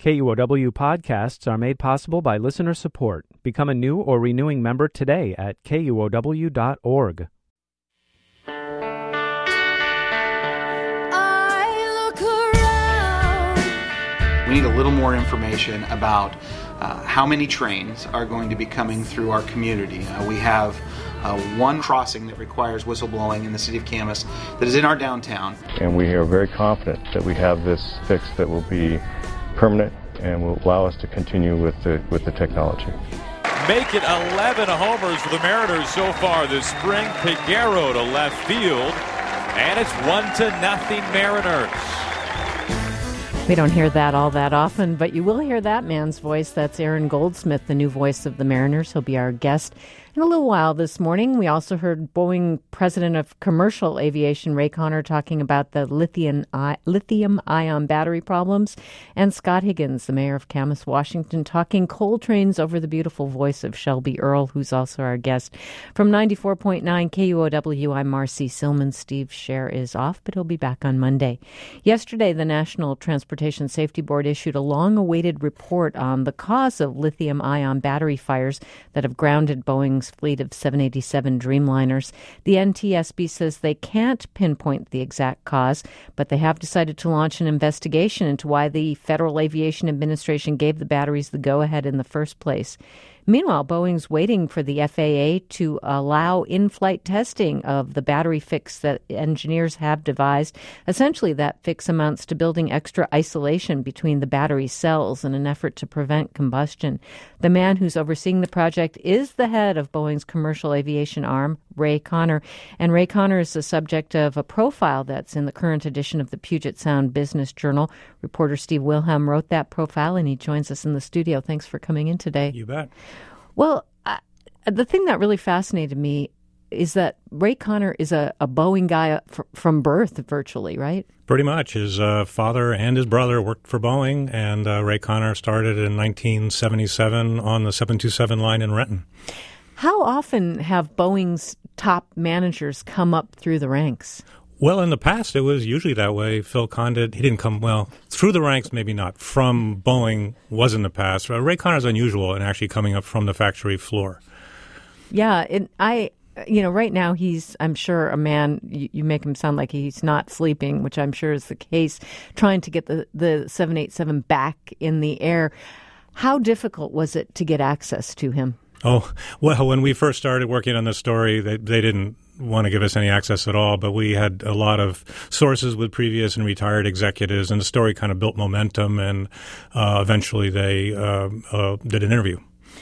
KUOW podcasts are made possible by listener support. Become a new or renewing member today at KUOW.org. We need a little more information about how many trains are going to be coming through our community. We have one crossing that requires whistleblowing in the city of Camas that is in our downtown. And we are very confident that we have this fix that will be permanent and will allow us to continue with the technology. Make it 11 homers for the Mariners so far this spring. Peguero to left field, and it's 1-0 Mariners. We don't hear that all that often, but you will hear that man's voice. That's Aaron Goldsmith, the new voice of the Mariners. He'll be our guest in a little while this morning. We also heard Boeing president of commercial aviation, Ray Conner, talking about the lithium-ion battery problems, and Scott Higgins, the mayor of Camas, Washington, talking coal trains over the beautiful voice of Shelby Earle, who's also our guest. From 94.9 KUOW, I'm Marcy Silman. Steve Scher is off, but he'll be back on Monday. Yesterday, the National Transportation Safety Board issued a long-awaited report on the cause of lithium-ion battery fires that have grounded Boeing's fleet of 787 Dreamliners. The NTSB says they can't pinpoint the exact cause, but they have decided to launch an investigation into why the Federal Aviation Administration gave the batteries the go-ahead in the first place. Meanwhile, Boeing's waiting for the FAA to allow in-flight testing of the battery fix that engineers have devised. Essentially, that fix amounts to building extra isolation between the battery cells in an effort to prevent combustion. The man who's overseeing the project is the head of Boeing's commercial aviation arm, Ray Conner. And Ray Conner is the subject of a profile that's in the current edition of the Puget Sound Business Journal. Reporter Steve Wilhelm wrote that profile, and he joins us in the studio. Thanks for coming in today. You bet. Well, the thing that really fascinated me is that Ray Conner is a Boeing guy from birth, virtually, right? Pretty much. His father and his brother worked for Boeing, and Ray Conner started in 1977 on the 727 line in Renton. How often have Boeing's top managers come up through the ranks? Well, in the past, it was usually that way. Phil Condit, he didn't come, through the ranks, maybe not. From Boeing was in the past. Ray Conner's unusual in actually coming up from the factory floor. Yeah, right now he's, I'm sure, a man, you make him sound like he's not sleeping, which I'm sure is the case, trying to get the 787 back in the air. How difficult was it to get access to him? Oh, well, when we first started working on this story, they didn't want to give us any access at all, but we had a lot of sources with previous and retired executives, and the story kind of built momentum, and eventually they did an interview.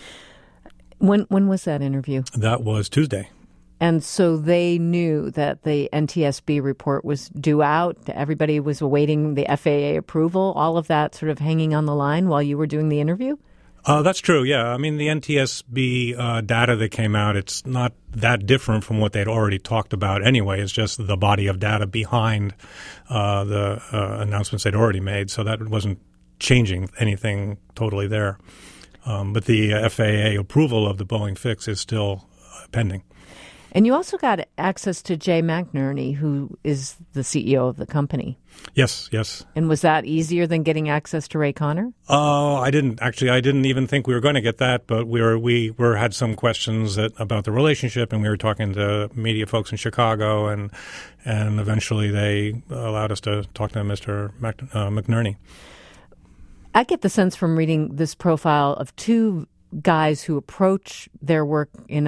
When was that interview? That was Tuesday. And so they knew that the NTSB report was due out. Everybody was awaiting the FAA approval, all of that sort of hanging on the line while you were doing the interview? That's true, yeah. I mean, the NTSB data that came out, it's not that different from what they'd already talked about anyway. It's just the body of data behind the announcements they'd already made. So that wasn't changing anything totally there. But the FAA approval of the Boeing fix is still pending. And you also got access to Jay McNerney, who is the CEO of the company. Yes. And was that easier than getting access to Ray Conner? I didn't even think we were going to get that, but we had some questions about the relationship, and we were talking to media folks in Chicago, and eventually they allowed us to talk to Mr. McNerney. I get the sense from reading this profile of two guys who approach their work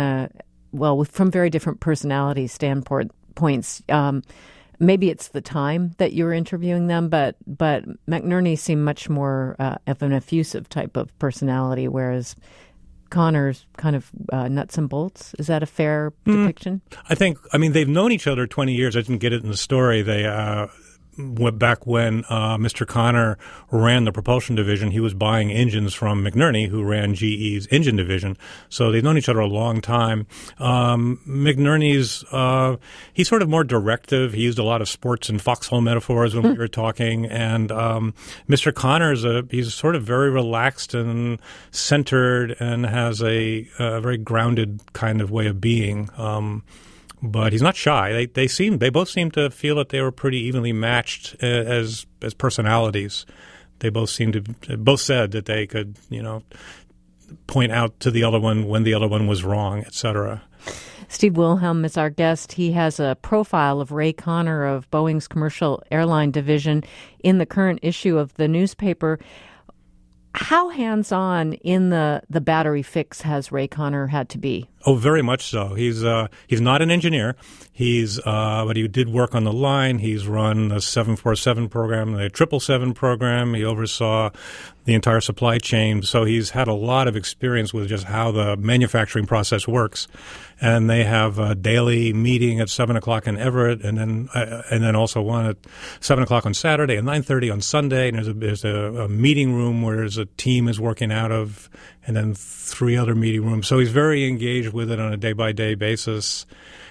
from very different personality standpoints. Maybe it's the time that you were interviewing them, but McNerney seemed much more of an effusive type of personality, whereas Conner's kind of nuts and bolts. Is that a fair depiction? They've known each other 20 years. I didn't get it in the story. They back when Mr. Conner ran the propulsion division, he was buying engines from McNerney, who ran GE's engine division. So they've known each other a long time. McNerney's he's sort of more directive. He used a lot of sports and foxhole metaphors when we were talking. And Mr. Conner he's sort of very relaxed and centered and has a very grounded kind of way of being. But he's not shy. They both seem to feel that they were pretty evenly matched as personalities. They both said that they could, point out to the other one when the other one was wrong, etc. Steve Wilhelm is our guest. He has a profile of Ray Conner of Boeing's commercial airline division in the current issue of the newspaper. How hands-on in the battery fix has Ray Conner had to be? Oh, very much so. He's not an engineer. But he did work on the line. He's run the 747 program, the 777 program. He oversaw the entire supply chain. So he's had a lot of experience with just how the manufacturing process works. And they have a daily meeting at 7:00 in Everett, and then also one at 7:00 on Saturday and 9:30 on Sunday. And there's a meeting room where a team is working out of, and then 3 other meeting rooms. So he's very engaged with it on a day-by-day basis.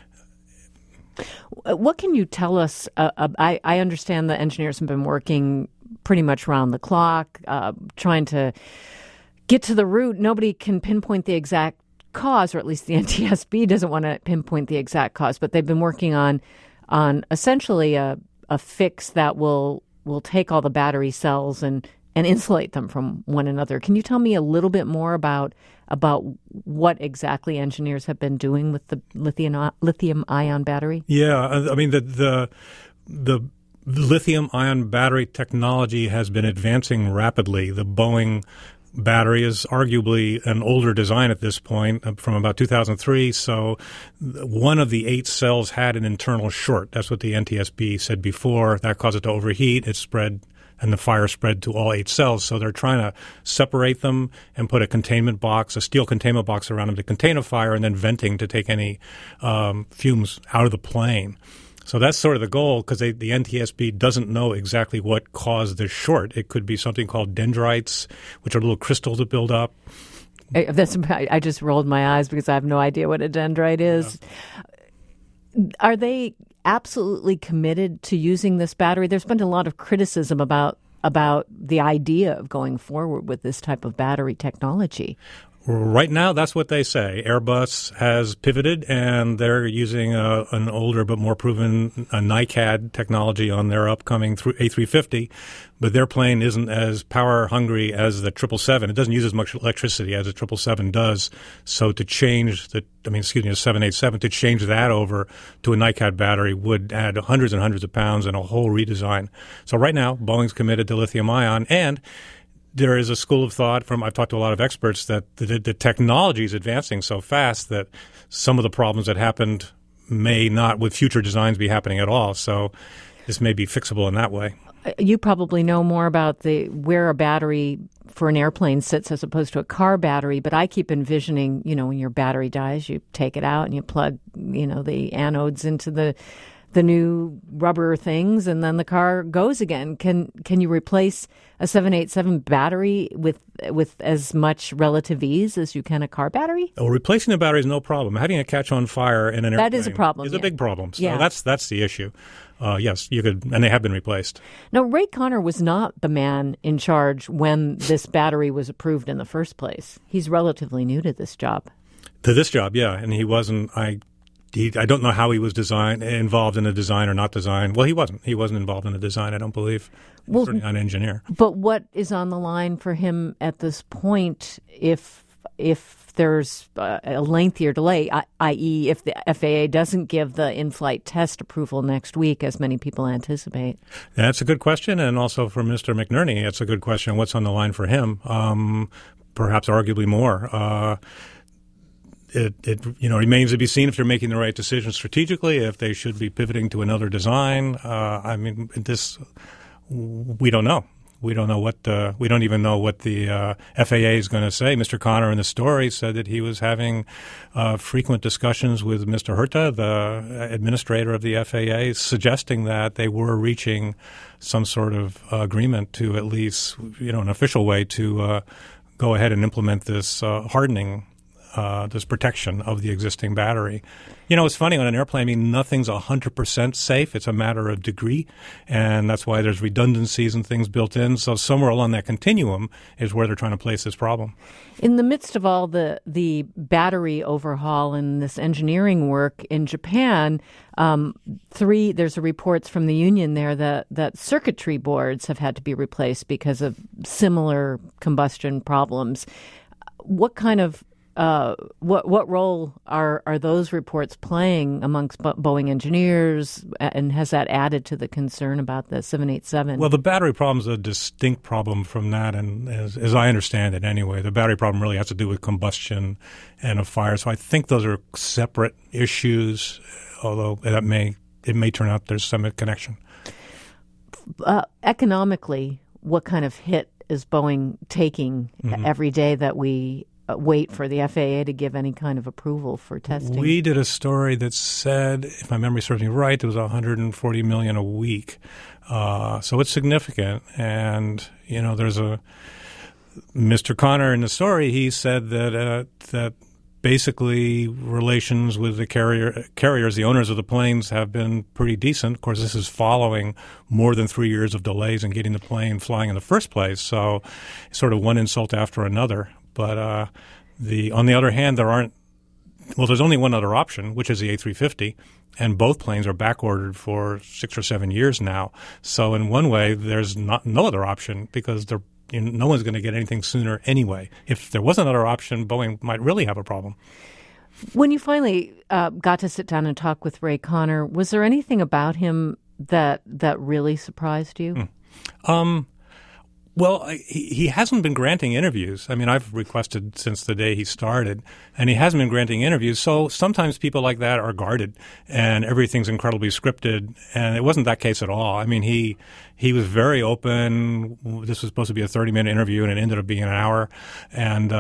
What can you tell us? I understand the engineers have been working pretty much round the clock, trying to get to the root. Nobody can pinpoint the exact cause, or at least the NTSB doesn't want to pinpoint the exact cause, but they've been working on essentially a fix that will take all the battery cells and insulate them from one another. Can you tell me a little bit more about what exactly engineers have been doing with the lithium-ion battery? Yeah, I mean, the lithium-ion battery technology has been advancing rapidly. The Boeing battery is arguably an older design at this point, from about 2003. So one of the 8 cells had an internal short. That's what the NTSB said before. That caused it to overheat. It spread, and the fire spread to all 8 cells. So they're trying to separate them and put a steel containment box around them to contain a fire, and then venting to take any fumes out of the plane. So that's sort of the goal, because the NTSB doesn't know exactly what caused the short. It could be something called dendrites, which are little crystals that build up. I just rolled my eyes because I have no idea what a dendrite is. Yeah. Are they absolutely committed to using this battery? There's been a lot of criticism about the idea of going forward with this type of battery technology. Right now, that's what they say. Airbus has pivoted, and they're using an older but more proven NiCad technology on their upcoming A350. But their plane isn't as power hungry as the 777. It doesn't use as much electricity as the 777 does. So to change the 787, to change that over to a NiCad battery would add hundreds and hundreds of pounds and a whole redesign. So right now, Boeing's committed to lithium ion, and there is a school of thought I've talked to a lot of experts that the technology is advancing so fast that some of the problems that happened may not, with future designs, be happening at all. So this may be fixable in that way. You probably know more about where a battery for an airplane sits as opposed to a car battery, but I keep envisioning, when your battery dies, you take it out and you plug, the anodes into the new rubber things, and then the car goes again. Can you replace a 787 battery with as much relative ease as you can a car battery? Well, replacing the battery is no problem. Having it catch on fire in an airplane is a problem. Is a big problem. So yeah. That's the issue. Yes, you could, and they have been replaced. Now, Ray Conner was not the man in charge when this battery was approved in the first place. He's relatively new to this job. Yeah, and he wasn't. I don't know how he was involved in the design or not design. Well, he wasn't. He wasn't involved in the design, I don't believe. Well, certainly not an engineer. But what is on the line for him at this point if there's a lengthier delay, i.e. if the FAA doesn't give the in-flight test approval next week, as many people anticipate? That's a good question, and also for Mr. McNerney, it's a good question. What's on the line for him? Perhaps arguably more. It remains to be seen if they're making the right decision strategically, if they should be pivoting to another design. We don't know. We don't know we don't even know what the FAA is going to say. Mr. Conner in the story said that he was having frequent discussions with Mr. Herta, the administrator of the FAA, suggesting that they were reaching some sort of agreement to at least, an official way to go ahead and implement this hardening this protection of the existing battery. You know, it's funny on an airplane. I mean, nothing's 100% safe. It's a matter of degree, and that's why there's redundancies and things built in. So somewhere along that continuum is where they're trying to place this problem. In the midst of all the battery overhaul and this engineering work in Japan, there's reports from the union there that circuitry boards have had to be replaced because of similar combustion problems. What kind of what role are those reports playing amongst Boeing engineers, and has that added to the concern about the 787? Well, the battery problem is a distinct problem from that, and as I understand it anyway, the battery problem really has to do with combustion and a fire. So I think those are separate issues, although it may turn out there's some connection. Economically, what kind of hit is Boeing taking every day that we wait for the FAA to give any kind of approval for testing? We did a story that said, if my memory serves me right, it was $140 million a week. So it's significant. And, you know, there's Mr. Connor in the story, he said that basically relations with the carriers, the owners of the planes, have been pretty decent. Of course, this is following more than 3 years of delays in getting the plane flying in the first place. So sort of one insult after another. But on the other hand, there's only one other option, which is the A350, and both planes are back ordered for 6 or 7 years now. So in one way, there's no other option because no one's going to get anything sooner anyway. If there was another option, Boeing might really have a problem. When you finally got to sit down and talk with Ray Connor, was there anything about him that really surprised you? Well, he hasn't been granting interviews. I mean, I've requested since the day he started, and he hasn't been granting interviews. So sometimes people like that are guarded, and everything's incredibly scripted. And it wasn't that case at all. I mean, he was very open. This was supposed to be a 30-minute interview, and it ended up being an hour. And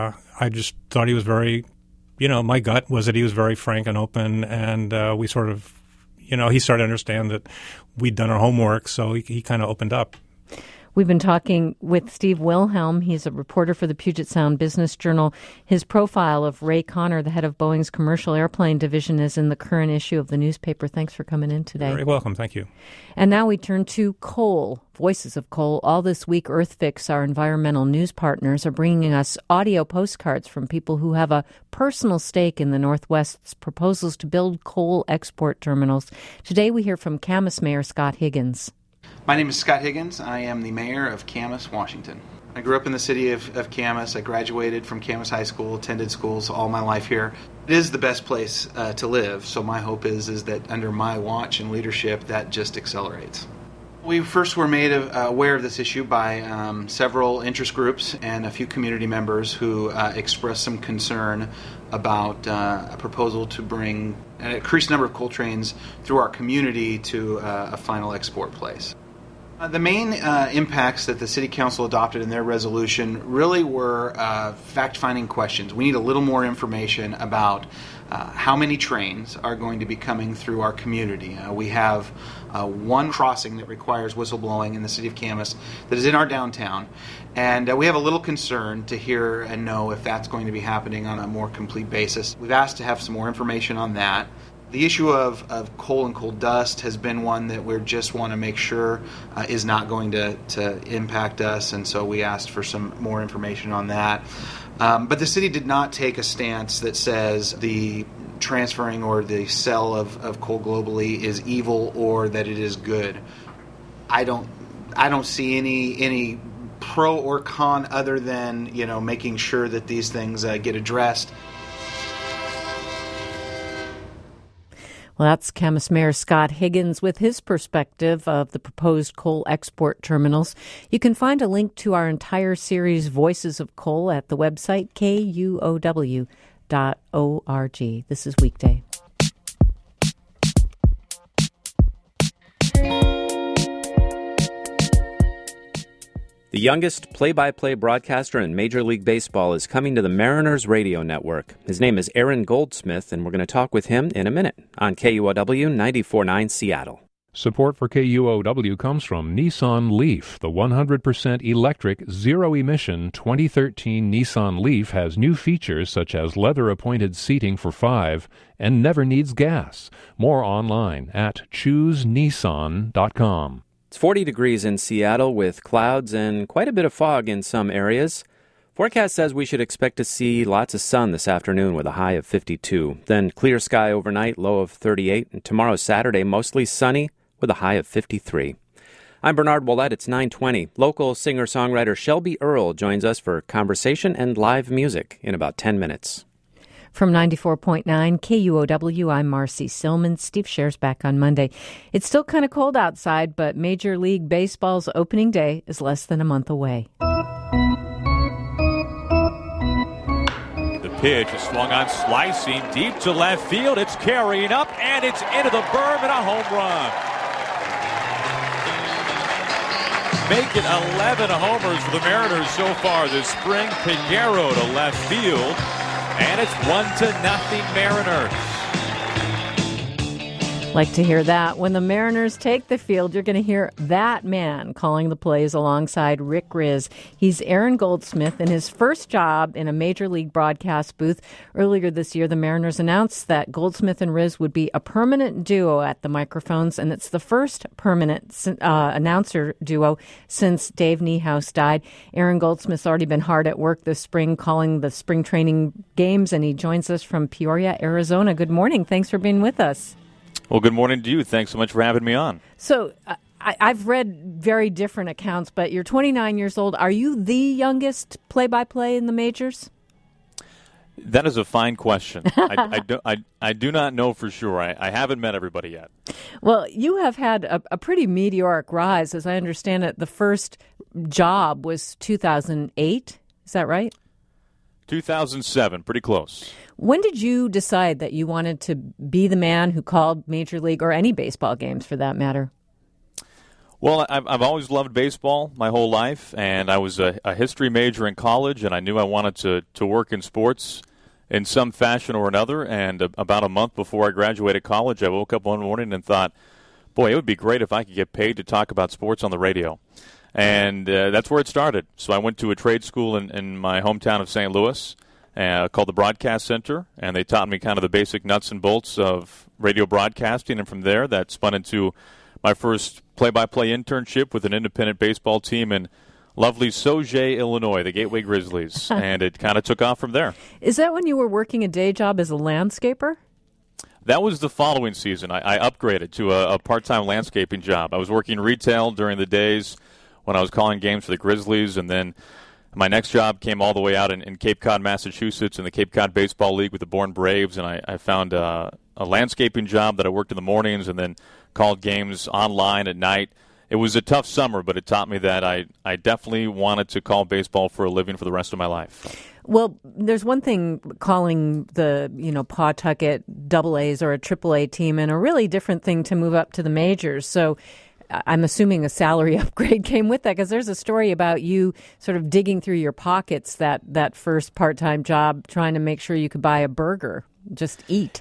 I just thought he was very, my gut was that he was very frank and open, and we sort of, he started to understand that we'd done our homework, so he kind of opened up. We've been talking with Steve Wilhelm. He's a reporter for the Puget Sound Business Journal. His profile of Ray Connor, the head of Boeing's commercial airplane division, is in the current issue of the newspaper. Thanks for coming in today. Very welcome. Thank you. And now we turn to coal. Voices of Coal. All this week, EarthFix, our environmental news partners, are bringing us audio postcards from people who have a personal stake in the Northwest's proposals to build coal export terminals. Today we hear from Camas Mayor Scott Higgins. My name is Scott Higgins. I am the mayor of Camas, Washington. I grew up in the city of Camas. I graduated from Camas High School, attended schools all my life here. It is the best place to live, so my hope is that under my watch and leadership, that just accelerates. We first were made aware of this issue by several interest groups and a few community members who expressed some concern about a proposal to bring an increased number of coal trains through our community to a final export place. The main impacts that the City Council adopted in their resolution really were fact-finding questions. We need a little more information about how many trains are going to be coming through our community. We have one crossing that requires whistleblowing in the city of Camas that is in our downtown, and we have a little concern to hear and know if that's going to be happening on a more complete basis. We've asked to have some more information on that. The issue of coal and coal dust has been one that we just want to make sure is not going to impact us, and so we asked for some more information on that. But the city did not take a stance that says the transferring or the sale of coal globally is evil or that it is good. I don't see any pro or con other than making sure that these things get addressed. Well, that's Camas Mayor Scott Higgins with his perspective of the proposed coal export terminals. You can find a link to our entire series, Voices of Coal, at the website kuow.org. This is Weekday. The youngest play-by-play broadcaster in Major League Baseball is coming to the Mariners radio network. His name is Aaron Goldsmith, and we're going to talk with him in a minute on KUOW 94.9 Seattle. Support for KUOW comes from Nissan Leaf. The 100% electric, zero-emission 2013 Nissan Leaf has new features such as leather-appointed seating for 5 and never needs gas. More online at choosenissan.com. It's 40 degrees in Seattle with clouds and quite a bit of fog in some areas. Forecast says we should expect to see lots of sun this afternoon with a high of 52. Then clear sky overnight, low of 38. And tomorrow, Saturday, mostly sunny with a high of 53. I'm Bernard Ouellette. It's 9:20. Local singer-songwriter Shelby Earle joins us for conversation and live music in about 10 minutes. From 94.9 KUOW, I'm Marcy Silman. Steve Scher's back on Monday. It's still kind of cold outside, but Major League Baseball's opening day is less than a month away. Pitch is swung on, slicing deep to left field. It's carrying up, and it's into the berm and a home run. Making 11 homers for the Mariners so far this spring. Peguero to left field, and it's 1-0 Mariners. Like to hear that. When the Mariners take the field, you're going to hear that man calling the plays alongside Rick Rizzs. He's Aaron Goldsmith in his first job in a major league broadcast booth. Earlier this year, the Mariners announced that Goldsmith and Rizzs would be a permanent duo at the microphones, and it's the first permanent announcer duo since Dave Niehaus died. Aaron Goldsmith's already been hard at work this spring calling the spring training games, and he joins us from Peoria, Arizona. Good morning. Thanks for being with us. Well, good morning to you. Thanks so much for having me on. So I've read very different accounts, but you're 29 years old. Are you the youngest play-by-play in the majors? That is a fine question. I do not know for sure. I haven't met everybody yet. Well, you have had a pretty meteoric rise. As I understand it, the first job was 2008. Is that right? 2007, pretty close. When did you decide that you wanted to be the man who called Major League or any baseball games for that matter? Well, I've always loved baseball my whole life, and I was a history major in college, and I knew I wanted to work in sports in some fashion or another. And about a month before I graduated college, I woke up one morning and thought, boy, it would be great if I could get paid to talk about sports on the radio. And that's where it started. So I went to a trade school in my hometown of St. Louis called the Broadcast Center, and they taught me kind of the basic nuts and bolts of radio broadcasting. And from there, that spun into my first play-by-play internship with an independent baseball team in lovely Sauget, Illinois, the Gateway Grizzlies. And it kind of took off from there. Is that when you were working a day job as a landscaper? That was the following season. I upgraded to a part-time landscaping job. I was working retail during the days when I was calling games for the Grizzlies, and then my next job came all the way out in Cape Cod, Massachusetts, in the Cape Cod Baseball League with the Bourne Braves, and I found a landscaping job that I worked in the mornings and then called games online at night. It was a tough summer, but it taught me that I definitely wanted to call baseball for a living for the rest of my life. Well, there's one thing calling the, Pawtucket AA or a AAA team, and a really different thing to move up to the majors. So I'm assuming a salary upgrade came with that, because there's a story about you sort of digging through your pockets that first part-time job, trying to make sure you could buy a burger, just eat.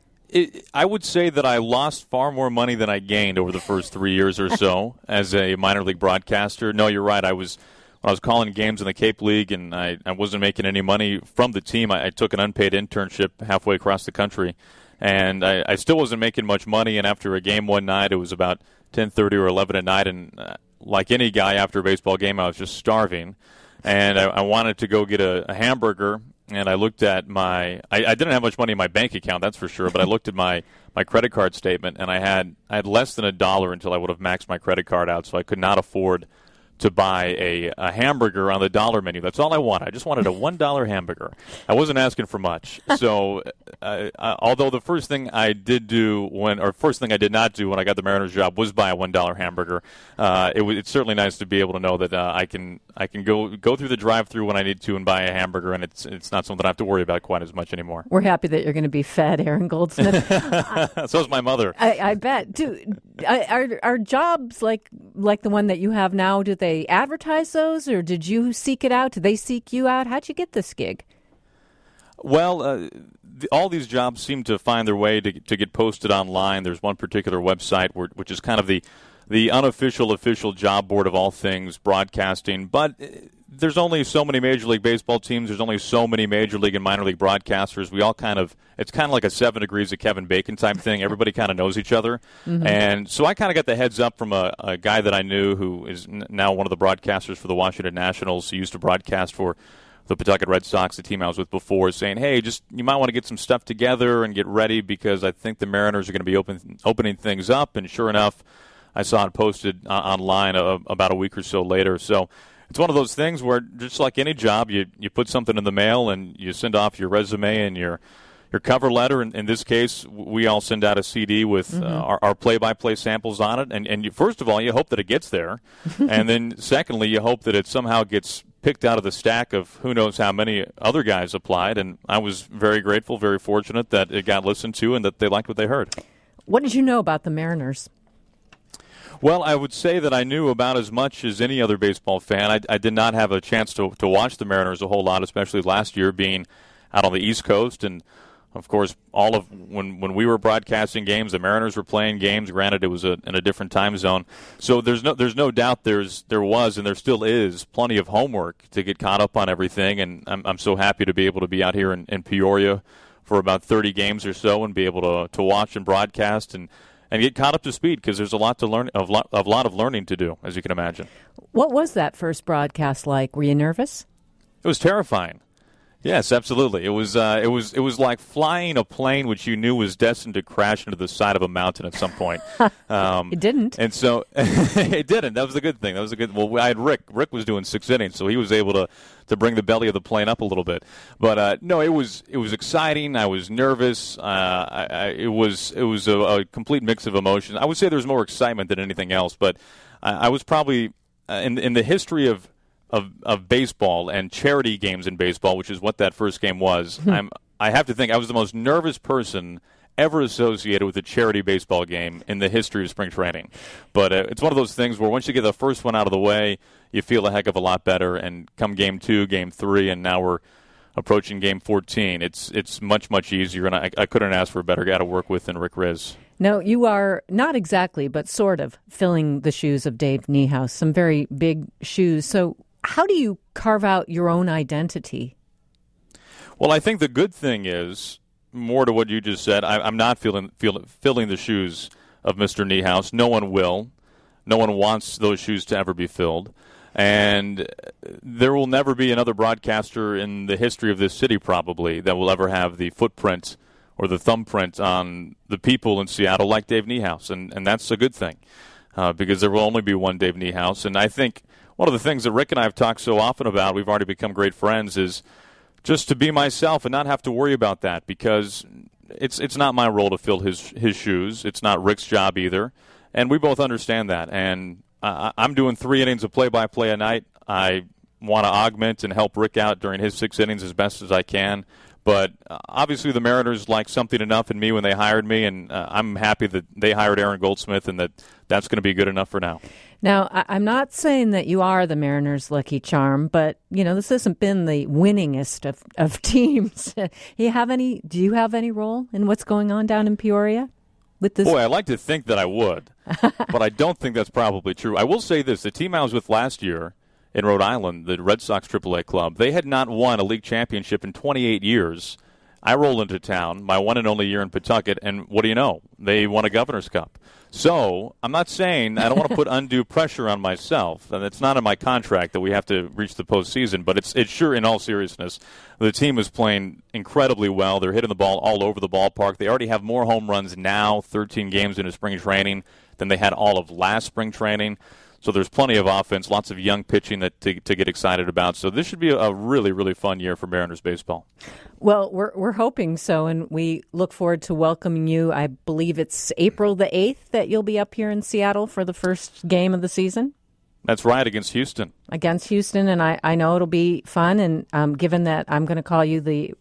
I would say that I lost far more money than I gained over the first 3 years or so as a minor league broadcaster. No, you're right. When I was calling games in the Cape League and I wasn't making any money from the team, I took an unpaid internship halfway across the country, and I still wasn't making much money. And after a game one night, it was about 10:30 or 11 at night, and like any guy after a baseball game, I was just starving, and I wanted to go get a hamburger. And I looked at I didn't have much money in my bank account, that's for sure, but I looked at my credit card statement, and I had less than $1 until I would have maxed my credit card out, so I could not afford to buy a hamburger on the dollar menu. That's all I wanted. I just wanted a $1 hamburger. I wasn't asking for much. So although the first thing I did not do when I got the Mariners job was buy a $1 hamburger, it's certainly nice to be able to know that I can go through the drive-thru when I need to and buy a hamburger, and it's not something I have to worry about quite as much anymore. We're happy that you're going to be fed, Aaron Goldsmith. So is my mother. I bet. Are jobs like the one that you have now, do they advertise those, or did you seek it out? Did they seek you out? How'd you get this gig? Well, all these jobs seem to find their way to get posted online. There's one particular website which is kind of the unofficial official job board of all things broadcasting, but there's only so many Major League Baseball teams. There's only so many Major League and minor league broadcasters. We all it's kind of like a 7 Degrees of Kevin Bacon type thing. Everybody kind of knows each other. Mm-hmm. And so I kind of got the heads up from a guy that I knew who is now one of the broadcasters for the Washington Nationals. He used to broadcast for the Pawtucket Red Sox, the team I was with before, saying, hey, you might want to get some stuff together and get ready because I think the Mariners are going to be opening things up. And sure enough, I saw it posted online about a week or so later. So it's one of those things where, just like any job, you put something in the mail and you send off your resume and your cover letter. In this case, we all send out a CD with our play-by-play samples on it. And first of all, you hope that it gets there. And then secondly, you hope that it somehow gets picked out of the stack of who knows how many other guys applied. And I was very grateful, very fortunate that it got listened to and that they liked what they heard. What did you know about the Mariners? Well, I would say that I knew about as much as any other baseball fan. I did not have a chance to watch the Mariners a whole lot, especially last year being out on the East Coast. And, of course, all of when we were broadcasting games, the Mariners were playing games. Granted, it was in a different time zone. So there's no doubt there was and there still is plenty of homework to get caught up on everything. And I'm so happy to be able to be out here in Peoria for about 30 games or so and be able to watch and broadcast and get caught up to speed because there's a lot to learn, a lot of learning to do, as you can imagine. What was that first broadcast like? Were you nervous? It was terrifying. Yes, absolutely. It was like flying a plane which you knew was destined to crash into the side of a mountain at some point. It didn't. And so it didn't. That was the good thing. Well, I had Rick. Rick was doing 6 innings, so he was able to bring the belly of the plane up a little bit. But no, it was exciting. I was nervous. It was a complete mix of emotions. I would say there was more excitement than anything else. But I was probably in the history of baseball and charity games in baseball, which is what that first game was. I have to think I was the most nervous person ever associated with a charity baseball game in the history of spring training. But it's one of those things where once you get the first one out of the way, you feel a heck of a lot better. And come game 2, game 3, and now we're approaching game 14, it's much, much easier. And I couldn't ask for a better guy to work with than Rick Riz. No, you are not exactly, but sort of filling the shoes of Dave Niehaus, some very big shoes. So how do you carve out your own identity? Well, I think the good thing is, more to what you just said, I'm not filling the shoes of Mr. Niehaus. No one will. No one wants those shoes to ever be filled. And there will never be another broadcaster in the history of this city, probably, that will ever have the footprint or the thumbprint on the people in Seattle like Dave Niehaus. And that's a good thing because there will only be one Dave Niehaus. And I think one of the things that Rick and I have talked so often about, we've already become great friends, is just to be myself and not have to worry about that because it's not my role to fill his shoes. It's not Rick's job either. And we both understand that. And I'm doing 3 innings of play-by-play a night. I want to augment and help Rick out during his 6 innings as best as I can. But obviously the Mariners liked something enough in me when they hired me, and I'm happy that they hired Aaron Goldsmith and that's going to be good enough for now. Now, I'm not saying that you are the Mariners' lucky charm, but, this hasn't been the winningest of teams. Do you have any role in what's going on down in Peoria? With this? Boy, I'd like to think that I would, but I don't think that's probably true. I will say this. The team I was with last year in Rhode Island, the Red Sox AAA club, they had not won a league championship in 28 years. I rolled into town, my one and only year in Pawtucket, and what do you know? They won a Governor's Cup. So I'm not saying I don't want to put undue pressure on myself, and it's not in my contract that we have to reach the postseason, but it's sure, in all seriousness, the team is playing incredibly well. They're hitting the ball all over the ballpark. They already have more home runs now, 13 games into spring training, than they had all of last spring training. So there's plenty of offense, lots of young pitching to get excited about. So this should be a really, really fun year for Mariners baseball. Well, we're hoping so, and we look forward to welcoming you. I believe it's April the 8th that you'll be up here in Seattle for the first game of the season. That's right, against Houston. And I know it'll be fun, and given that I'm going to call you the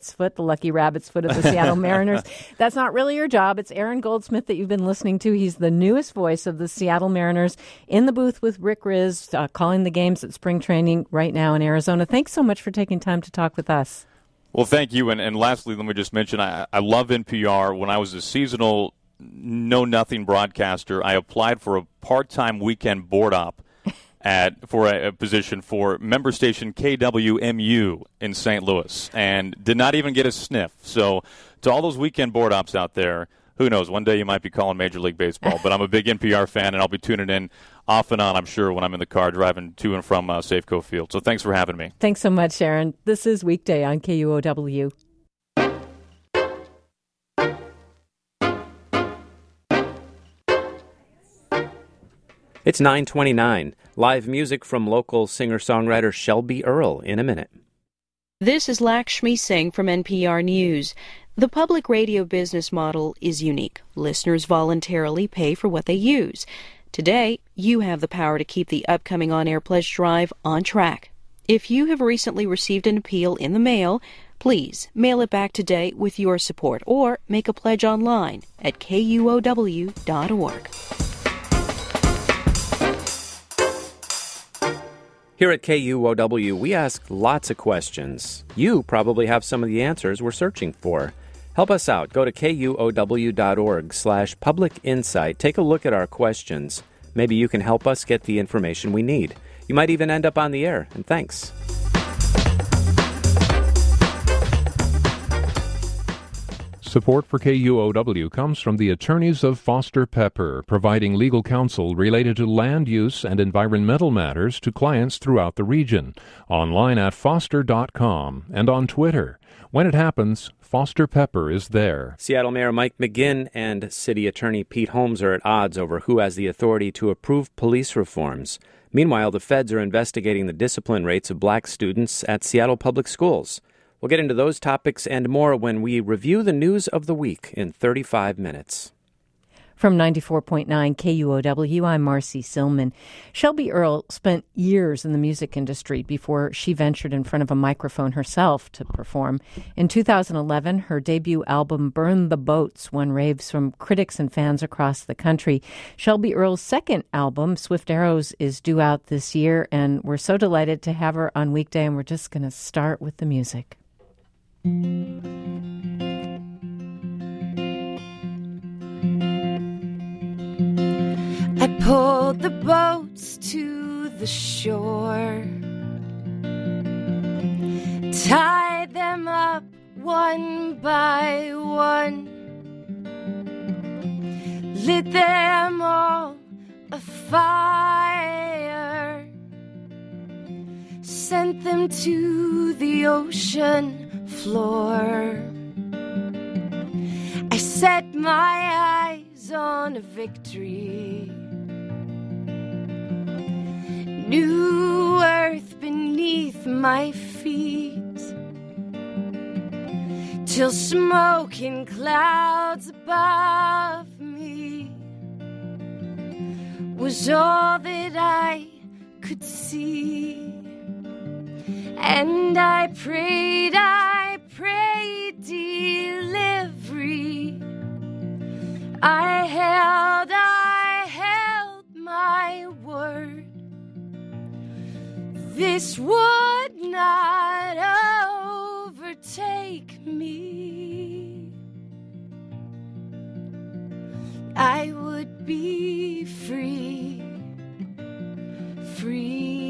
lucky rabbit's foot of the Seattle Mariners, that's not really your job. It's Aaron Goldsmith that you've been listening to. He's the newest voice of the Seattle Mariners in the booth with Rick Riz, calling the games at spring training right now in Arizona. Thanks so much for taking time to talk with us. Well, thank you. And lastly, let me just mention, I love NPR. When I was a seasonal know-nothing broadcaster, I applied for a part-time weekend board op for a position for member station KWMU in St. Louis, and did not even get a sniff. So to all those weekend board ops out there, who knows, one day you might be calling Major League Baseball. But I'm a big NPR fan, and I'll be tuning in off and on, I'm sure, when I'm in the car driving to and from Safeco Field. So thanks for having me. Thanks so much, Aaron. This is Weekday on KUOW. It's 9:29. Live music from local singer-songwriter Shelby Earle in a minute. This is Lakshmi Singh from NPR News. The public radio business model is unique. Listeners voluntarily pay for what they use. Today, you have the power to keep the upcoming On-Air Pledge Drive on track. If you have recently received an appeal in the mail, please mail it back today with your support or make a pledge online at KUOW.org. Here at KUOW, we ask lots of questions. You probably have some of the answers we're searching for. Help us out. Go to KUOW.org/public insight. Take a look at our questions. Maybe you can help us get the information we need. You might even end up on the air, and thanks. Support for KUOW comes from the attorneys of Foster Pepper, providing legal counsel related to land use and environmental matters to clients throughout the region. Online at foster.com and on Twitter. When it happens, Foster Pepper is there. Seattle Mayor Mike McGinn and City Attorney Pete Holmes are at odds over who has the authority to approve police reforms. Meanwhile, the feds are investigating the discipline rates of black students at Seattle Public Schools. We'll get into those topics and more when we review the news of the week in 35 minutes. From 94.9 KUOW, I'm Marcy Silman. Shelby Earle spent years in the music industry before she ventured in front of a microphone herself to perform. In 2011, her debut album, Burn the Boats, won raves from critics and fans across the country. Shelby Earle's second album, Swift Arrows, is due out this year, and we're so delighted to have her on Weekday, and we're just going to start with the music. I pulled the boats to the shore, tied them up one by one, lit them all afire, sent them to the ocean floor. I set my eyes on a victory, new earth beneath my feet, till smoke and clouds above me was all that I could see. And I prayed delivery. I held my word. This would not overtake me. I would be free, free.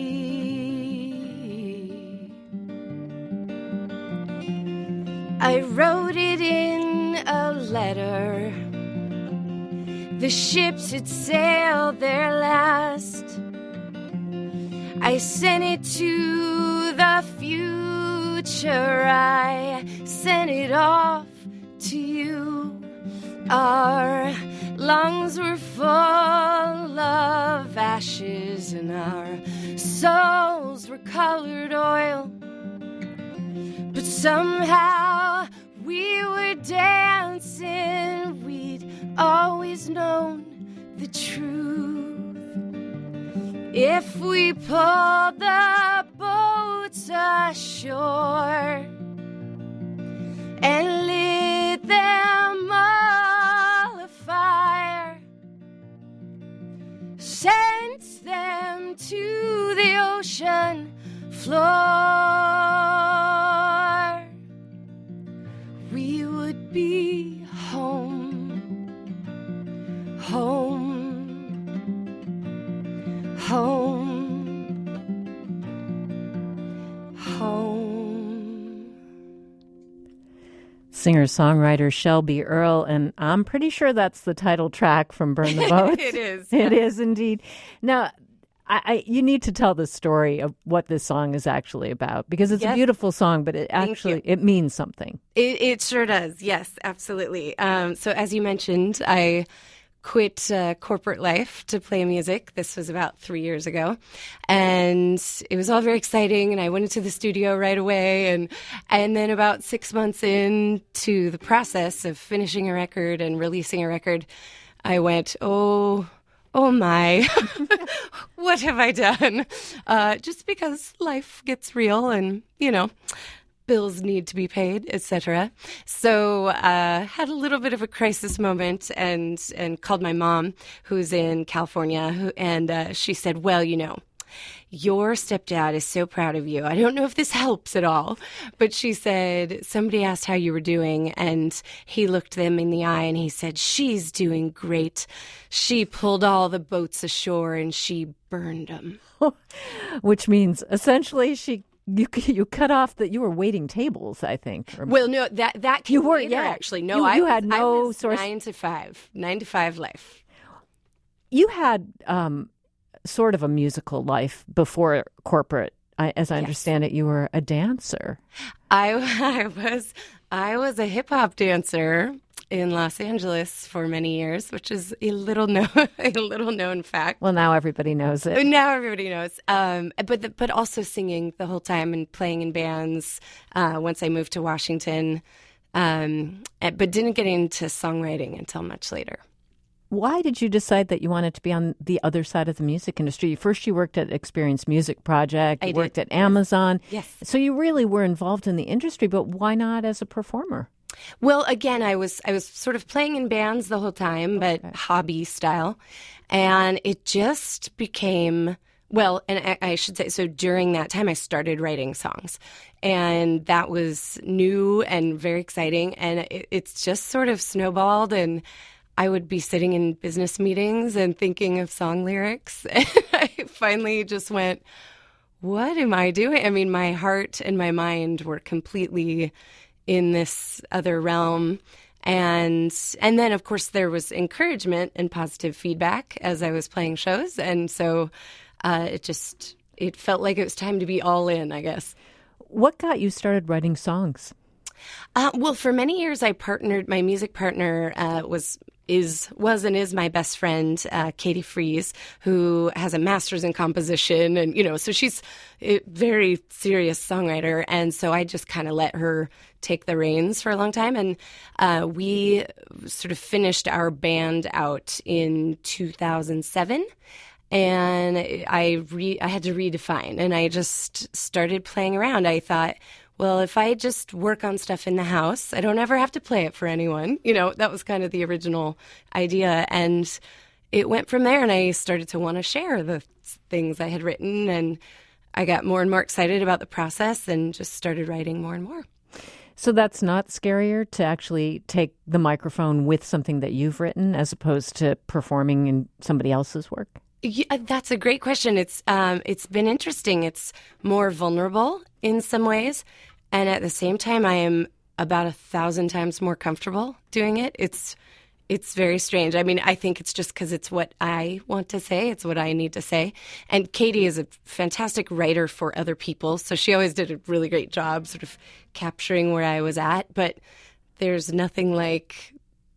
I wrote it in a letter. The ships had sailed their last. I sent it to the future. I sent it off to you. Our lungs were full of ashes and our souls were colored oil. But somehow we were dancing. We'd always known the truth. If we pulled the boats ashore and lit them all afire, sent them to the ocean floor, home. Singer-songwriter Shelby Earle, and I'm pretty sure that's the title track from Burn the Boats. It is. It is indeed. Now, you need to tell the story of what this song is actually about, because it's a beautiful song, but it means something. It sure does. Yes, absolutely. So as you mentioned, I quit corporate life to play music. This was about 3 years ago. And it was all very exciting. And I went into the studio right away. And then about 6 months into the process of finishing a record and releasing a record, I went, oh my, what have I done? Just because life gets real and, bills need to be paid, etc. So had a little bit of a crisis moment and called my mom, who's in California, and she said, well, your stepdad is so proud of you. I don't know if this helps at all, but she said, somebody asked how you were doing, and he looked them in the eye and he said, she's doing great. She pulled all the boats ashore and she burned them. Which means essentially you cut off that you were waiting tables, I think. Well, no, that came later, actually. No, you had no I was source. 9 to 5 life. You had sort of a musical life before corporate. As I understand it, you were a dancer. I was a hip hop dancer in Los Angeles for many years, which is a little known fact. Well, now everybody knows it. Now everybody knows. But also singing the whole time and playing in bands. Once I moved to Washington, but didn't get into songwriting until much later. Why did you decide that you wanted to be on the other side of the music industry? First, you worked at Experience Music Project. You worked at Amazon. Yes. So you really were involved in the industry, but why not as a performer? Well, again, I was sort of playing in bands the whole time, but hobby style. And it just became, well, and I should say, so during that time, I started writing songs. And that was new and very exciting. And it's just sort of snowballed, and I would be sitting in business meetings and thinking of song lyrics. And I finally just went, what am I doing? I mean, my heart and my mind were completely in this other realm. And then, of course, there was encouragement and positive feedback as I was playing shows. And so it felt like it was time to be all in, I guess. What got you started writing songs? Well, for many years, my music partner was and is my best friend, Katie Fries, who has a master's in composition. And, so she's a very serious songwriter. And so I just kind of let her take the reins for a long time. And we sort of finished our band out in 2007. And I had to redefine, and I just started playing around. I thought, well, if I just work on stuff in the house, I don't ever have to play it for anyone. That was kind of the original idea. And it went from there, and I started to want to share the things I had written, and I got more and more excited about the process and just started writing more and more. So that's not scarier to actually take the microphone with something that you've written as opposed to performing in somebody else's work? Yeah, that's a great question. It's been interesting. It's more vulnerable in some ways, and at the same time, I am about 1,000 times more comfortable doing it. It's very strange. I mean, I think it's just because it's what I want to say. It's what I need to say. And Katie is a fantastic writer for other people, so she always did a really great job sort of capturing where I was at. But there's nothing like,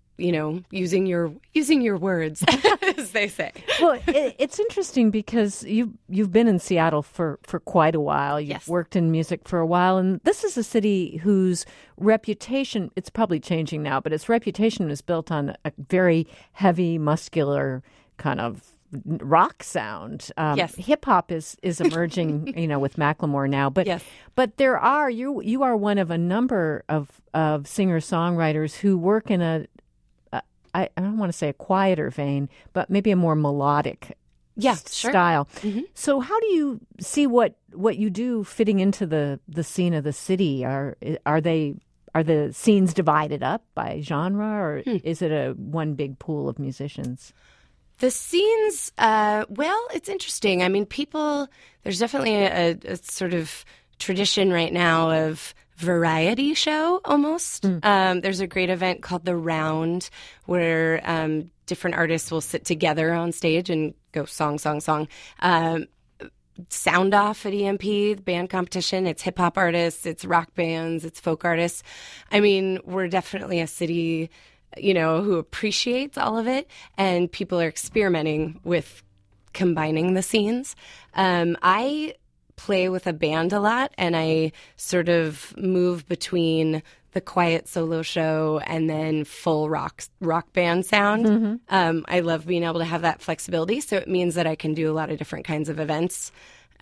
using your words, as they say. Well, it's interesting because you've been in Seattle for quite a while. You've worked in music for a while, and this is a city whose reputation, it's probably changing now, but its reputation was built on a very heavy, muscular kind of rock sound. Hip hop is emerging, with Macklemore now. But there are you are one of a number of singer songwriters who work in I don't want to say a quieter vein, but maybe a more melodic style. Mm-hmm. So how do you see what you do fitting into the scene of the city? Are the scenes divided up by genre, or is it one big pool of musicians? The scenes, well, it's interesting. I mean, there's definitely a sort of tradition right now of variety show almost. There's a great event called The Round where different artists will sit together on stage and go song, song, song. Sound Off at EMP, the band competition. It's hip hop artists, it's rock bands, it's folk artists. I mean, we're definitely a city, who appreciates all of it, and people are experimenting with combining the scenes. I play with a band a lot, and I sort of move between the quiet solo show and then full rock band sound. I love being able to have that flexibility, so it means that I can do a lot of different kinds of events.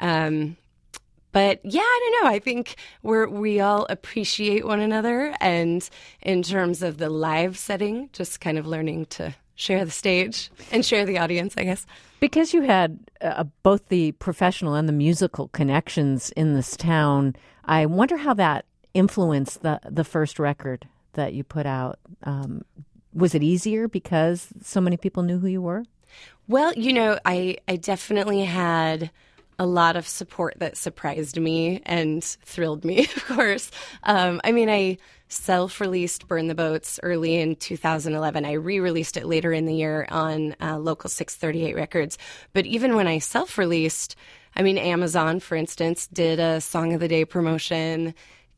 But yeah, I don't know. I think we all appreciate one another, and in terms of the live setting, just kind of learning to share the stage and share the audience, I guess. Because you had both the professional and the musical connections in this town, I wonder how that influenced the first record that you put out. Was it easier because so many people knew who you were? Well, I definitely had a lot of support that surprised me and thrilled me, of course. I self-released Burn the Boats early in 2011. I re-released it later in the year on Local 638 Records. But even when I self-released, Amazon, for instance, did a Song of the Day promotion.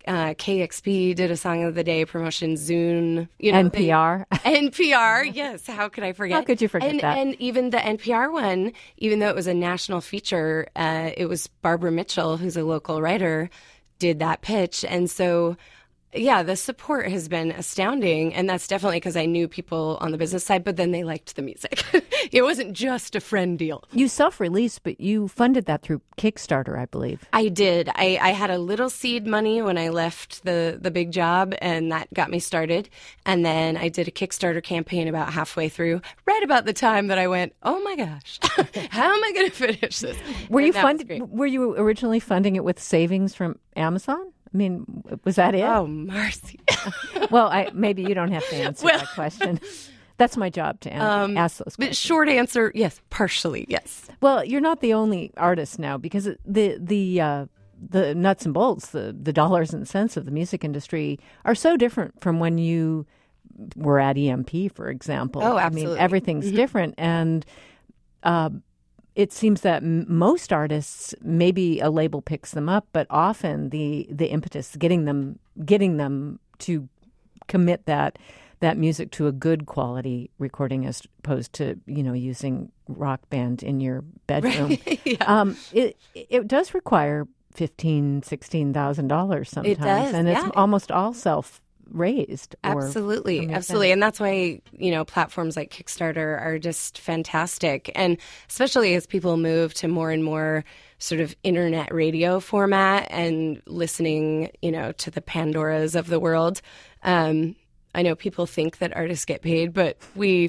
KXP did a Song of the Day promotion. Zune, NPR. NPR, yes. How could I forget? How could you forget that? And even the NPR one, even though it was a national feature, it was Barbara Mitchell, who's a local writer, did that pitch. And so, yeah, the support has been astounding. And that's definitely because I knew people on the business side, but then they liked the music. It wasn't just a friend deal. You self-released, but you funded that through Kickstarter, I believe. I did. I had a little seed money when I left the big job, and that got me started. And then I did a Kickstarter campaign about halfway through, right about the time that I went, oh my gosh, how am I going to finish this? Were you originally funding it with savings from Amazon? Was that it? Oh, Marcy. Well, maybe you don't have to answer that question. That's my job to ask those questions. But short answer, yes, partially, yes. Well, you're not the only artist now, because the nuts and bolts, the dollars and cents of the music industry are so different from when you were at EMP, for example. Oh, absolutely. Everything's different, and it seems that most artists, maybe a label picks them up, but often the impetus getting them to commit that music to a good quality recording as opposed to using Rock Band in your bedroom. Yeah. It does require $15,000-$16,000 sometimes, it does, and it's almost all self-raised. Absolutely. And that's why platforms like Kickstarter are just fantastic, and especially as people move to more and more sort of internet radio format and listening to the Pandoras of the world. I know people think that artists get paid, but we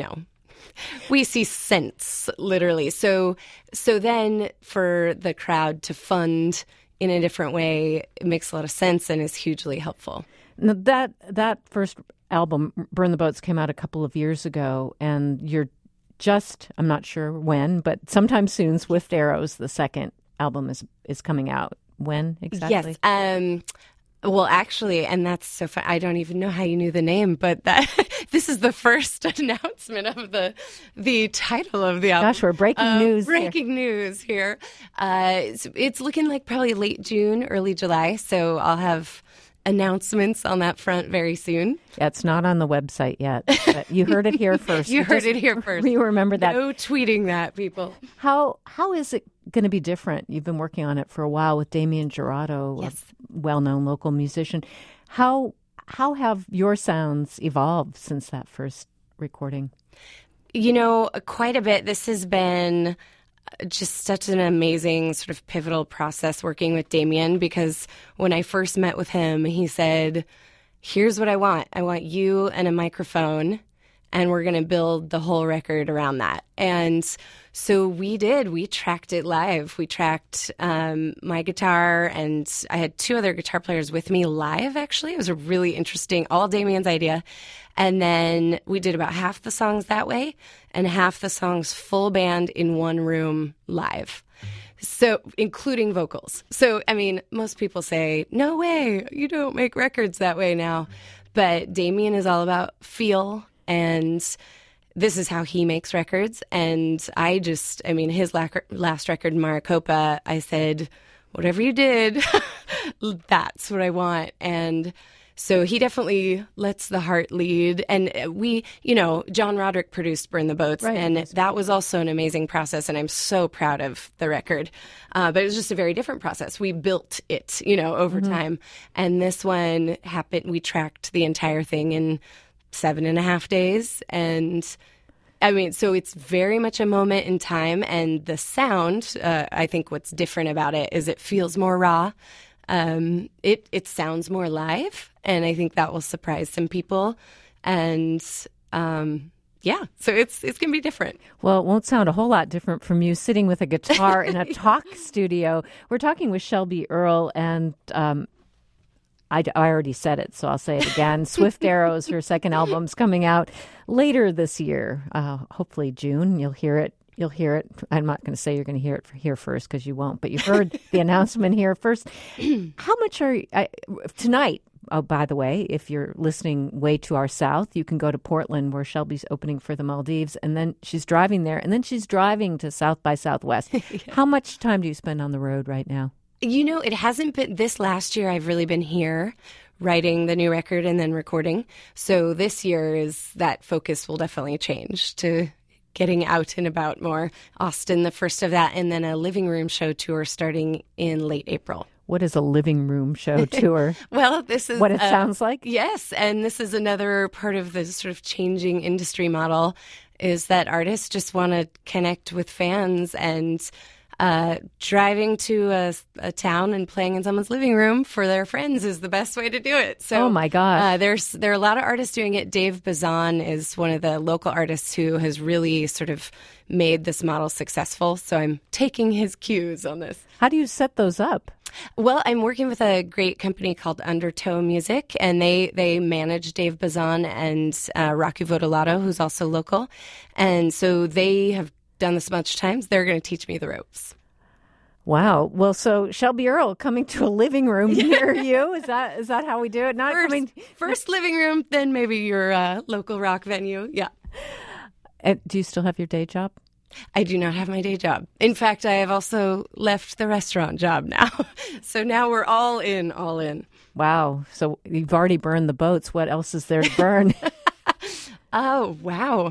see cents, literally. So then for the crowd to fund in a different way, it makes a lot of sense and is hugely helpful. Now, that first album, Burn the Boats, came out a couple of years ago, and you're I'm not sure when, but sometime soon, Swift Arrows, the second album, is coming out. When exactly? Yes. Well, actually, and that's so fun. I don't even know how you knew the name, but this is the first announcement of the title of the album. Gosh, we're breaking news. Breaking news here. It's looking like probably late June, early July. So I'll have announcements on that front very soon. Yeah, it's not on the website yet, but you heard it here first. You heard it here first. You remember that. No tweeting that, people. How is it going to be different? You've been working on it for a while with Damien Jurado, yes, a well-known local musician. How have your sounds evolved since that first recording? Quite a bit. This has been just such an amazing sort of pivotal process working with Damien, because when I first met with him, he said, here's what I want. I want you and a microphone, and we're going to build the whole record around that. And so we did. We tracked it live. We tracked my guitar, and I had two other guitar players with me live, actually. It was a really interesting, all Damien's idea. And then we did about half the songs that way and half the songs full band in one room live. So, including vocals. So, I mean, most people say, no way, you don't make records that way now. But Damien is all about feel, and this is how he makes records. And his last record, Maricopa, I said, whatever you did, that's what I want. And so he definitely lets the heart lead. And John Roderick produced Burn the Boats, right, and that was also an amazing process, and I'm so proud of the record. But it was just a very different process. We built it, over time. And this one happened, we tracked the entire thing in 7.5 days. And so it's very much a moment in time, and the sound, I think what's different about it is it feels more raw. It sounds more live, and I think that will surprise some people. And so it's going to be different. Well, it won't sound a whole lot different from you sitting with a guitar in a talk studio. We're talking with Shelby Earle, and I already said it, so I'll say it again. Swift Arrows, her second album's coming out later this year, hopefully June. You'll hear it. I'm not going to say you're going to hear it here first, because you won't, but you heard the announcement here first. How much are tonight? Oh, by the way, if you're listening way to our south, you can go to Portland, where Shelby's opening for the Maldives, and then she's driving there, and then she's driving to South by Southwest. Yeah. How much time do you spend on the road right now? It hasn't been this last year. I've really been here writing the new record and then recording. So this year that focus will definitely change to getting out and about more. Austin, the first of that, and then a living room show tour starting in late April. What is a living room show tour? Well, this is what it sounds like. Yes, and this is another part of the sort of changing industry model, is that artists just want to connect with fans, and driving to a town and playing in someone's living room for their friends is the best way to do it. So, oh my God, there are a lot of artists doing it. Dave Bazan is one of the local artists who has really sort of made this model successful. So I'm taking his cues on this. How do you set those up? Well, I'm working with a great company called Undertow Music, and they manage Dave Bazan and Rocky Vodolato, who's also local. And so they have done this a bunch of times. They're going to teach me the ropes. Wow. Well, so Shelby Earle coming to a living room near you. Is that how we do it? Not first living room, then maybe your local rock venue. Yeah. Do you still have your day job? I do not have my day job. In fact, I have also left the restaurant job now. So now we're all in. Wow. So you've already burned the boats. What else is there to burn? Oh, wow.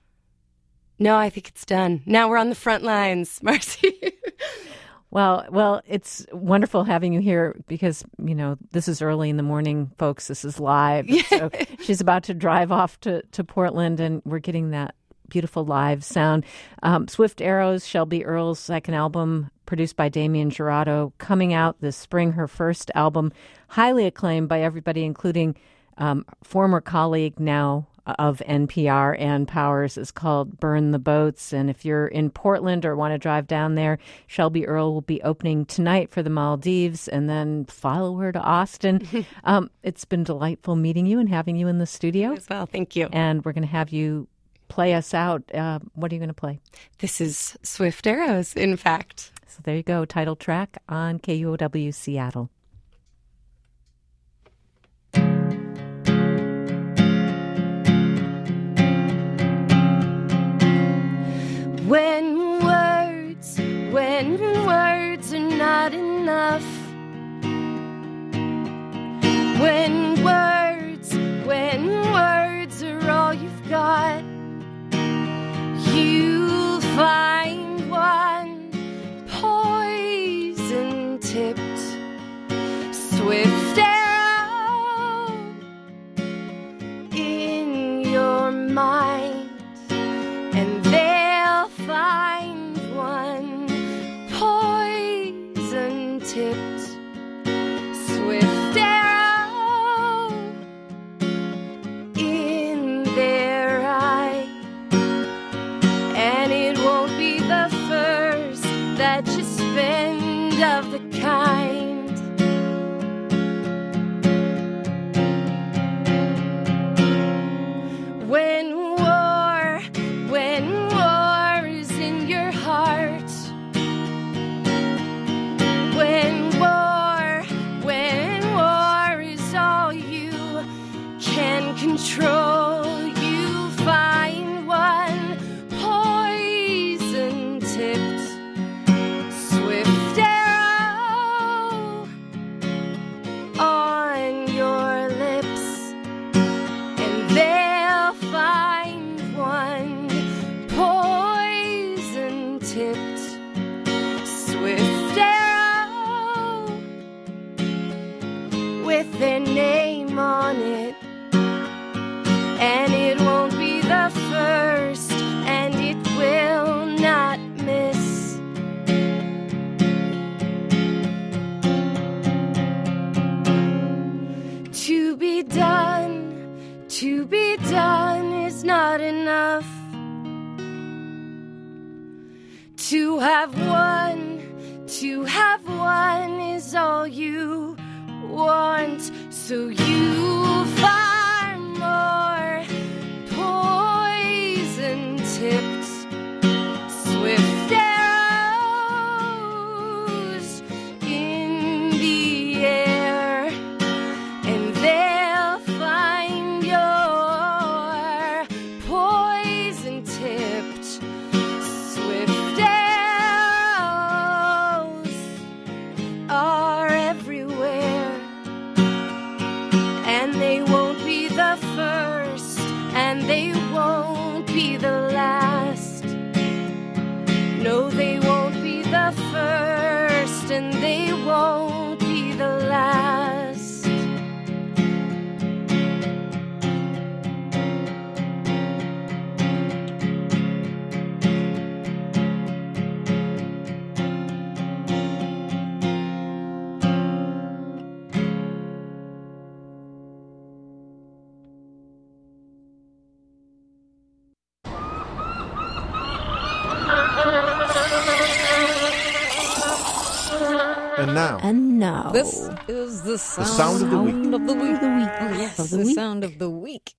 No, I think it's done. Now we're on the front lines, Marcy. Well, it's wonderful having you here, because, this is early in the morning, folks. This is live. Yeah. So she's about to drive off to Portland, and we're getting that beautiful live sound. Swift Arrows, Shelby Earle's second album, produced by Damien Jurado, coming out this spring. Her first album, highly acclaimed by everybody, including former colleague now of NPR, Ann Powers, is called Burn the Boats. And if you're in Portland or want to drive down there, Shelby Earle will be opening tonight for the Maldives, and then follow her to Austin. It's been delightful meeting you and having you in the studio. You as well. Thank you. And we're going to have you play us out. What are you going to play? This is Swift Arrows, in fact. So there you go. Title track on KUOW Seattle. When words are not enough, when words are all you've got, you'll find one poison-tipped swift arrow in your mind, and they'll find one poison-tipped swift arrow in their eye. And it won't be the first that you spend of the kind. with their name on it. And it won't be the first, and it will not miss. To be done is not enough. To have one is all you want. So you fire more poison-tipped, swift arrows in the air, and they'll find your poison-tipped, swift arrows are everywhere. And they won't be the first, and they won't be the last. No, they won't be the first, and they won't be the last. And now. This is the sound of the week. Of the week. Oh, yes, of the the week. sound of the week.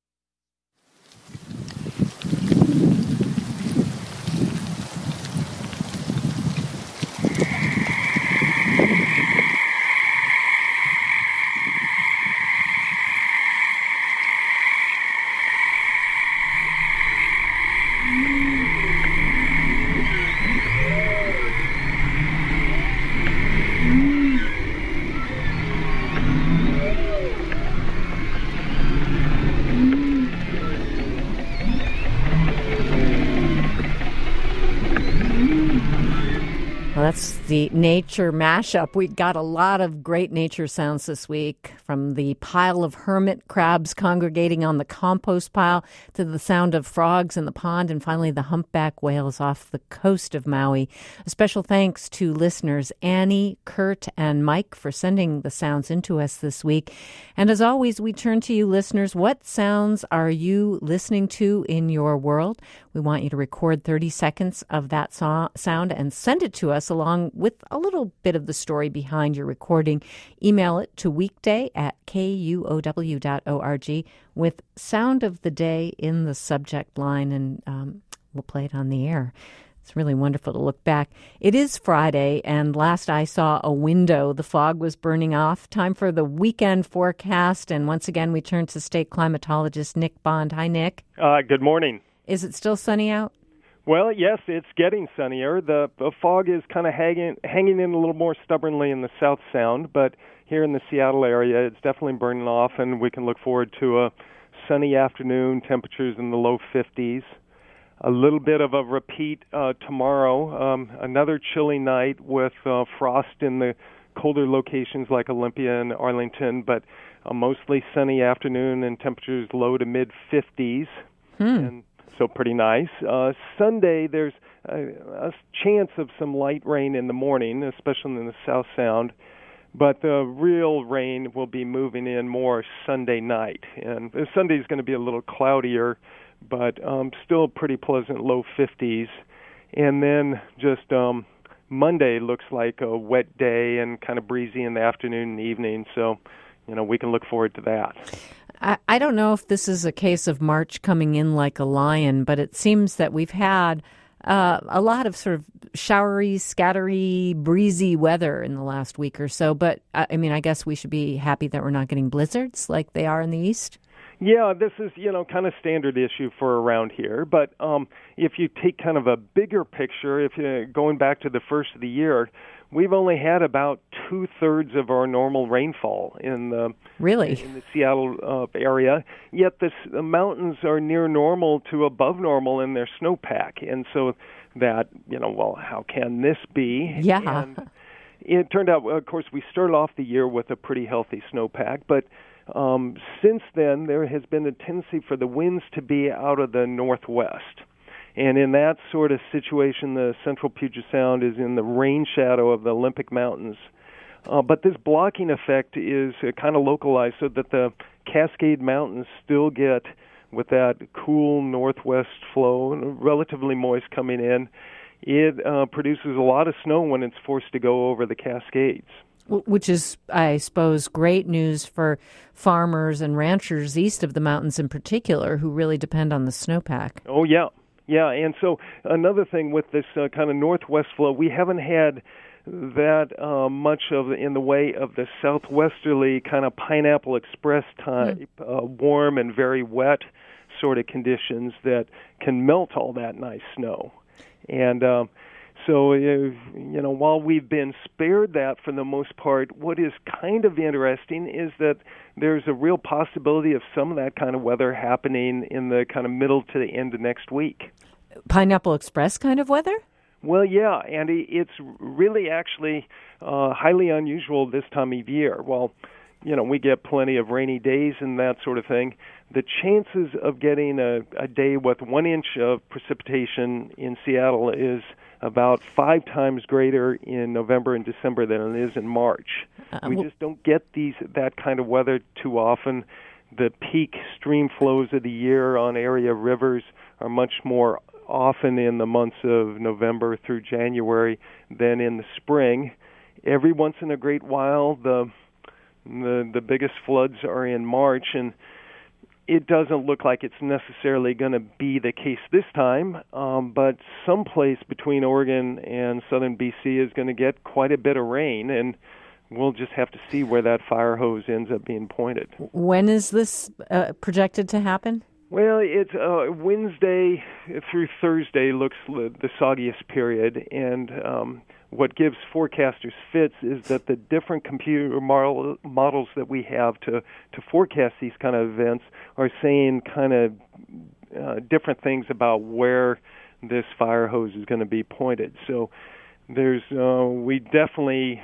Well, that's the nature mashup. We got a lot of great nature sounds this week, from the pile of hermit crabs congregating on the compost pile to the sound of frogs in the pond, and finally the humpback whales off the coast of Maui. A special thanks to listeners Annie, Kurt, and Mike for sending the sounds into us this week. And as always, we turn to you listeners. What sounds are you listening to in your world? We want you to record 30 seconds of that sound and send it to us along with a little bit of the story behind your recording. Email it to weekday@kuow.org with sound of the day in the subject line, and we'll play it on the air. It's really wonderful to look back. It is Friday, and last I saw a window, the fog was burning off. Time for the weekend forecast, and once again, we turn to state climatologist Nick Bond. Hi, Nick. Good morning. Is it still sunny out? Well, yes, it's getting sunnier. The fog is kind of hanging in a little more stubbornly in the South Sound, but here in the Seattle area, it's definitely burning off, and we can look forward to a sunny afternoon, temperatures in the low 50s. A little bit of a repeat tomorrow, another chilly night with frost in the colder locations like Olympia and Arlington, but a mostly sunny afternoon and temperatures low to mid-50s. And so pretty nice. Sunday, there's a chance of some light rain in the morning, especially in the South Sound, but the real rain will be moving in more Sunday night. And Sunday's going to be a little cloudier, but still pretty pleasant, low 50s. And then just Monday looks like a wet day and kind of breezy in the afternoon and evening, so we can look forward to that. I don't know if this is a case of March coming in like a lion, but it seems that we've had a lot of sort of showery, scattery, breezy weather in the last week or so. But, I mean, I guess we should be happy that we're not getting blizzards like they are in the East. Yeah, this is, kind of standard issue for around here. But if you take kind of a bigger picture, if you're going back to the first of the year, we've only had about 2/3 of our normal rainfall in the Seattle area. Yet the mountains are near normal to above normal in their snowpack, and so that how can this be? Yeah. And it turned out, of course, we started off the year with a pretty healthy snowpack, but since then there has been a tendency for the winds to be out of the northwest. And in that sort of situation, the central Puget Sound is in the rain shadow of the Olympic Mountains. But this blocking effect is kind of localized so that the Cascade Mountains still get, with that cool northwest flow, relatively moist coming in, it produces a lot of snow when it's forced to go over the Cascades. Which is, I suppose, great news for farmers and ranchers east of the mountains in particular who really depend on the snowpack. Oh, yeah. Yeah, and so another thing with this kind of northwest flow, we haven't had that much of in the way of the southwesterly kind of Pineapple Express type warm and very wet sort of conditions that can melt all that nice snow. And so, while we've been spared that for the most part, what is kind of interesting is that there's a real possibility of some of that kind of weather happening in the kind of middle to the end of next week. Pineapple Express kind of weather? Well, yeah, and it's really actually highly unusual this time of year. Well, we get plenty of rainy days and that sort of thing. The chances of getting a day with 1 inch of precipitation in Seattle is about 5 times greater in November and December than it is in March. We just don't get that kind of weather too often. The peak stream flows of the year on area rivers are much more often in the months of November through January than in the spring. Every once in a great while, the biggest floods are in March, and it doesn't look like it's necessarily going to be the case this time, but someplace between Oregon and southern BC is going to get quite a bit of rain, and we'll just have to see where that fire hose ends up being pointed. When is this projected to happen? Well, it's Wednesday through Thursday looks the soggiest period, and what gives forecasters fits is that the different computer models that we have to forecast these kind of events are saying kind of different things about where this fire hose is going to be pointed. So there's we definitely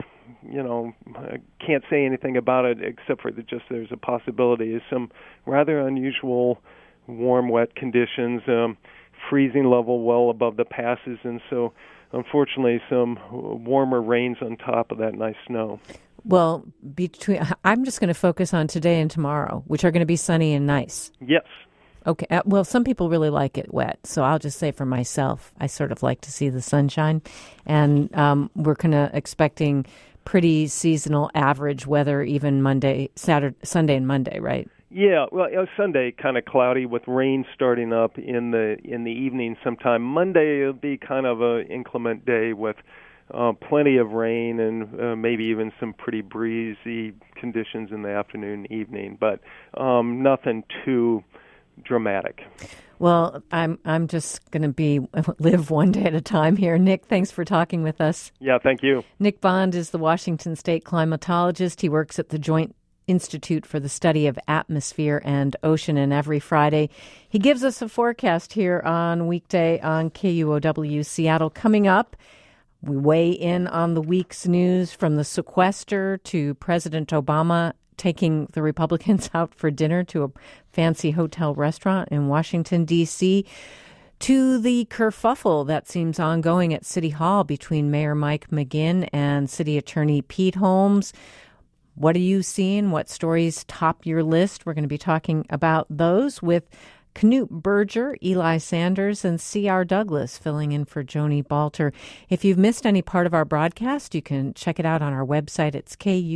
can't say anything about it except for just there's a possibility of some rather unusual warm, wet conditions, freezing level well above the passes, and so unfortunately some warmer rains on top of that nice snow. Well, I'm just going to focus on today and tomorrow, which are going to be sunny and nice. Yes. Okay. Well, some people really like it wet, so I'll just say for myself, I sort of like to see the sunshine, and we're kind of expecting pretty seasonal average weather even Sunday and Monday, right? Yeah, well, Sunday kind of cloudy with rain starting up in the evening sometime. Monday it'll be kind of a inclement day with plenty of rain and maybe even some pretty breezy conditions in the afternoon and evening, but nothing too dramatic. Well, I'm just going to live one day at a time here. Nick, thanks for talking with us. Yeah, thank you. Nick Bond is the Washington State climatologist. He works at the Joint Institute for the Study of Atmosphere and Ocean, and every Friday he gives us a forecast here on weekday on KUOW Seattle. Coming up, we weigh in on the week's news, from the sequester to President Obama taking the Republicans out for dinner to a fancy hotel restaurant in Washington, D.C., to the kerfuffle that seems ongoing at City Hall between Mayor Mike McGinn and City Attorney Pete Holmes. What are you seeing? What stories top your list? We're going to be talking about those with Knute Berger, Eli Sanders, and C.R. Douglas filling in for Joni Balter. If you've missed any part of our broadcast, you can check it out on our website. It's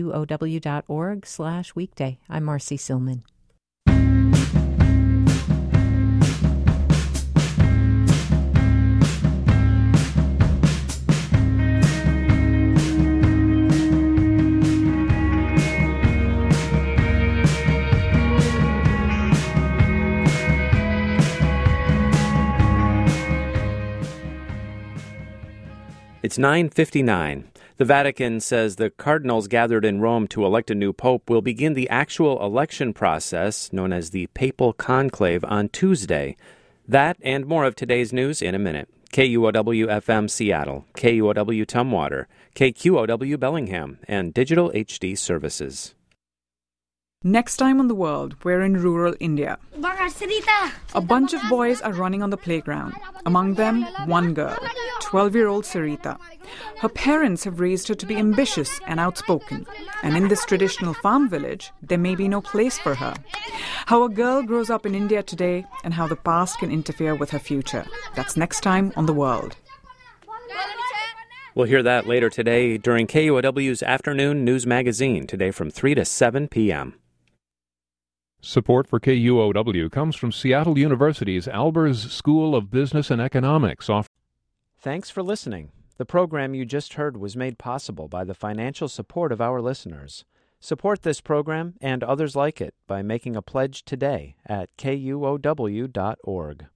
kuow.org/weekday. I'm Marcy Silman. It's 9:59. The Vatican says the cardinals gathered in Rome to elect a new pope will begin the actual election process, known as the Papal Conclave, on Tuesday. That and more of today's news in a minute. KUOW-FM Seattle, KUOW Tumwater, KQOW Bellingham, and Digital HD Services. Next time on The World, we're in rural India. A bunch of boys are running on the playground. Among them, one girl, 12-year-old Sarita. Her parents have raised her to be ambitious and outspoken. And in this traditional farm village, there may be no place for her. How a girl grows up in India today and how the past can interfere with her future. That's next time on The World. We'll hear that later today during KUOW's Afternoon News Magazine, today from 3 to 7 p.m. Support for KUOW comes from Seattle University's Albers School of Business and Economics. Thanks for listening. The program you just heard was made possible by the financial support of our listeners. Support this program and others like it by making a pledge today at KUOW.org.